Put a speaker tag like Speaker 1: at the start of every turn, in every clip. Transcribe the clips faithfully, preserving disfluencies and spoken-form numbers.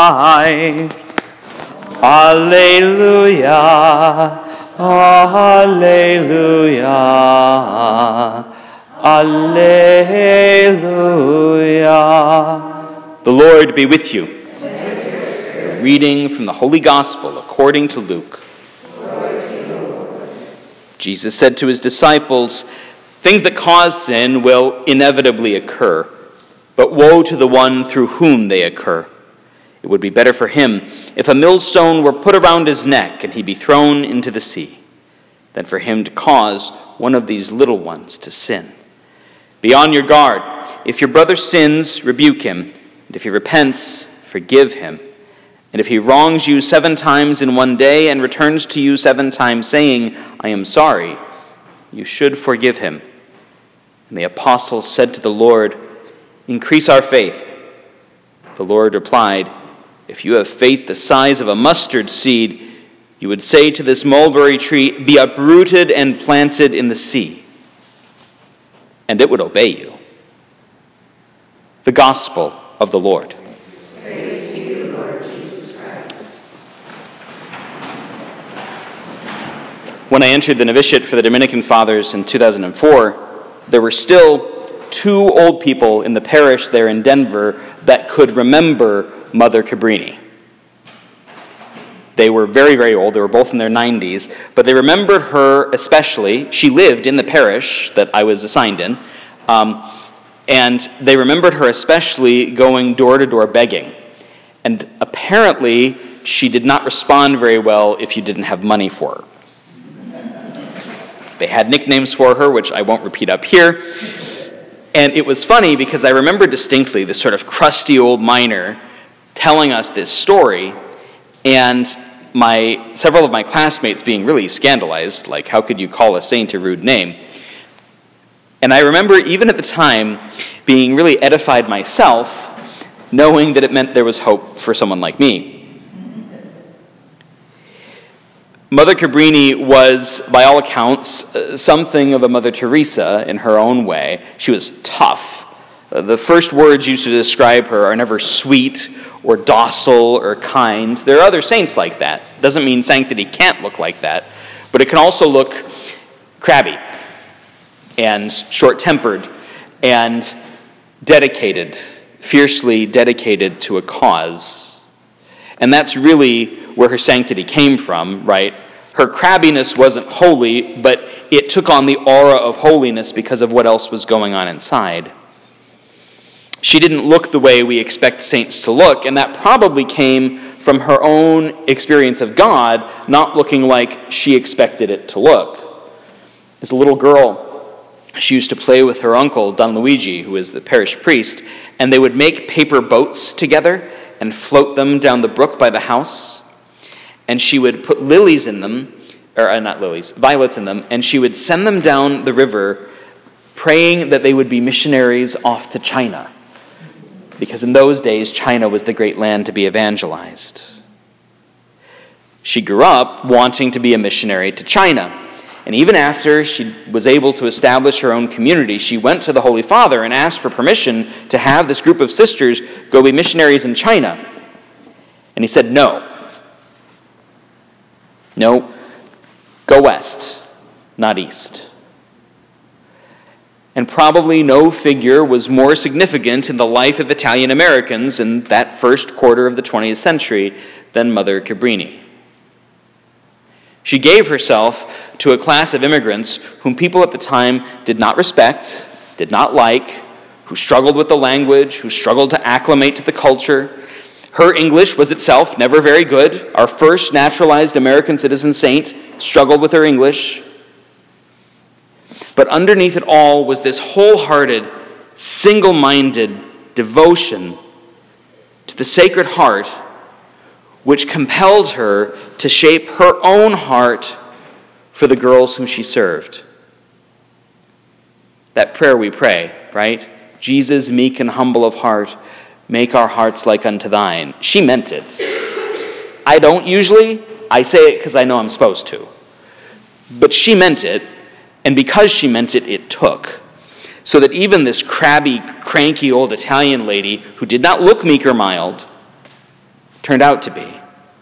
Speaker 1: high. Alleluia, alleluia, alleluia. The Lord be with you. Reading from the Holy Gospel according to Luke. Jesus said to his disciples, "Things that cause sin will inevitably occur, but woe to the one through whom they occur. It would be better for him if a millstone were put around his neck and he be thrown into the sea, than for him to cause one of these little ones to sin. Be on your guard. If your brother sins, rebuke him, and if he repents, forgive him. And if he wrongs you seven times in one day and returns to you seven times saying, 'I am sorry,' you should forgive him." And the apostles said to the Lord, "Increase our faith." The Lord replied, "If you have faith the size of a mustard seed, you would say to this mulberry tree, 'Be uprooted and planted in the sea,' and it would obey you." The Gospel of the Lord.
Speaker 2: Praise to you, Lord Jesus Christ.
Speaker 1: When I entered the novitiate for the Dominican Fathers in two thousand four, there were still two old people in the parish there in Denver that could remember Mother Cabrini. They were very, very old. They were both in their nineties, but they remembered her especially. She lived in the parish that I was assigned in, um, and they remembered her especially going door to door begging. And apparently, she did not respond very well if you didn't have money for her. They had nicknames for her, which I won't repeat up here. And it was funny because I remember distinctly this sort of crusty old miner telling us this story, and my several of my classmates being really scandalized, like, how could you call a saint a rude name? And I remember even at the time being really edified myself, knowing that it meant there was hope for someone like me. Mother Cabrini was, by all accounts, something of a Mother Teresa in her own way. She was tough. The first words used to describe her are never sweet or docile or kind. There are other saints like that. Doesn't mean sanctity can't look like that, but it can also look crabby and short-tempered and dedicated, fiercely dedicated to a cause. And that's really where her sanctity came from, right? Her crabbiness wasn't holy, but it took on the aura of holiness because of what else was going on inside. She didn't look the way we expect saints to look, and that probably came from her own experience of God not looking like she expected it to look. As a little girl, she used to play with her uncle, Don Luigi, who was the parish priest, and they would make paper boats together and float them down the brook by the house. And she would put lilies in them, or uh, not lilies, violets in them, and she would send them down the river praying that they would be missionaries off to China. Because in those days, China was the great land to be evangelized. She grew up wanting to be a missionary to China. And even after she was able to establish her own community, she went to the Holy Father and asked for permission to have this group of sisters go be missionaries in China. And he said, no. No, go west, not east. And probably no figure was more significant in the life of Italian Americans in that first quarter of the twentieth century than Mother Cabrini. She gave herself to a class of immigrants whom people at the time did not respect, did not like, who struggled with the language, who struggled to acclimate to the culture. Her English was itself never very good. Our first naturalized American citizen saint struggled with her English. But underneath it all was this wholehearted, single-minded devotion to the Sacred Heart, which compelled her to shape her own heart for the girls whom she served. That prayer we pray, right? Jesus, meek and humble of heart, make our hearts like unto thine. She meant it. I don't usually. I say it because I know I'm supposed to. But she meant it, and because she meant it, it took. So that even this crabby, cranky old Italian lady, who did not look meek or mild, turned out to be.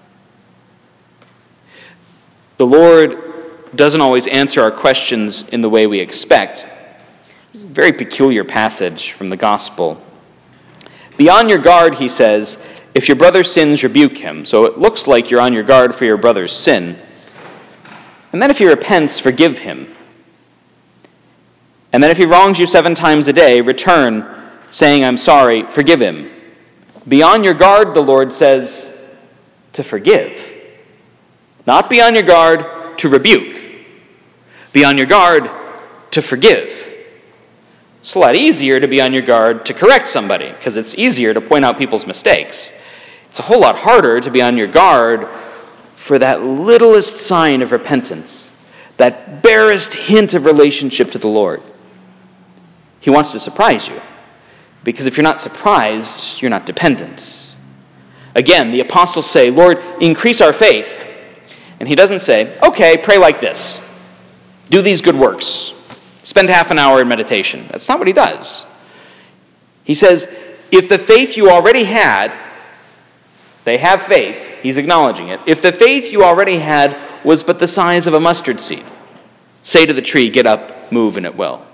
Speaker 1: The Lord doesn't always answer our questions in the way we expect. It's a very peculiar passage from the gospel. Be on your guard, he says, if your brother sins, rebuke him. So it looks like you're on your guard for your brother's sin. And then if he repents, forgive him. And then if he wrongs you seven times a day, return, saying, I'm sorry, forgive him. Be on your guard, the Lord says, to forgive. Not be on your guard to rebuke. Be on your guard to forgive. It's a lot easier to be on your guard to correct somebody, because it's easier to point out people's mistakes. It's a whole lot harder to be on your guard for that littlest sign of repentance, that barest hint of relationship to the Lord. He wants to surprise you, because if you're not surprised, you're not dependent. Again, the apostles say, Lord, increase our faith. And he doesn't say, okay, pray like this. Do these good works. Spend half an hour in meditation. That's not what he does. He says, if the faith you already had, they have faith, he's acknowledging it. If the faith you already had was but the size of a mustard seed, say to the tree, get up, move, and it will.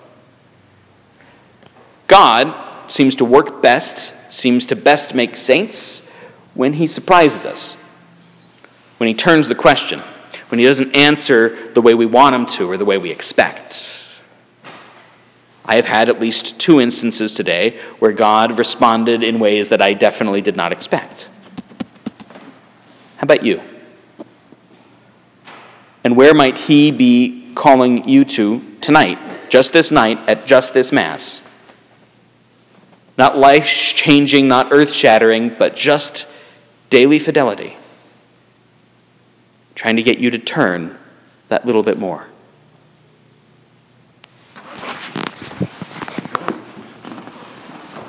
Speaker 1: God seems to work best, seems to best make saints when he surprises us, when he turns the question, when he doesn't answer the way we want him to or the way we expect. I have had at least two instances today where God responded in ways that I definitely did not expect. How about you? And where might he be calling you to tonight, just this night, at just this Mass? Not life-changing, not earth-shattering, but just daily fidelity. Trying to get you to turn that little bit more.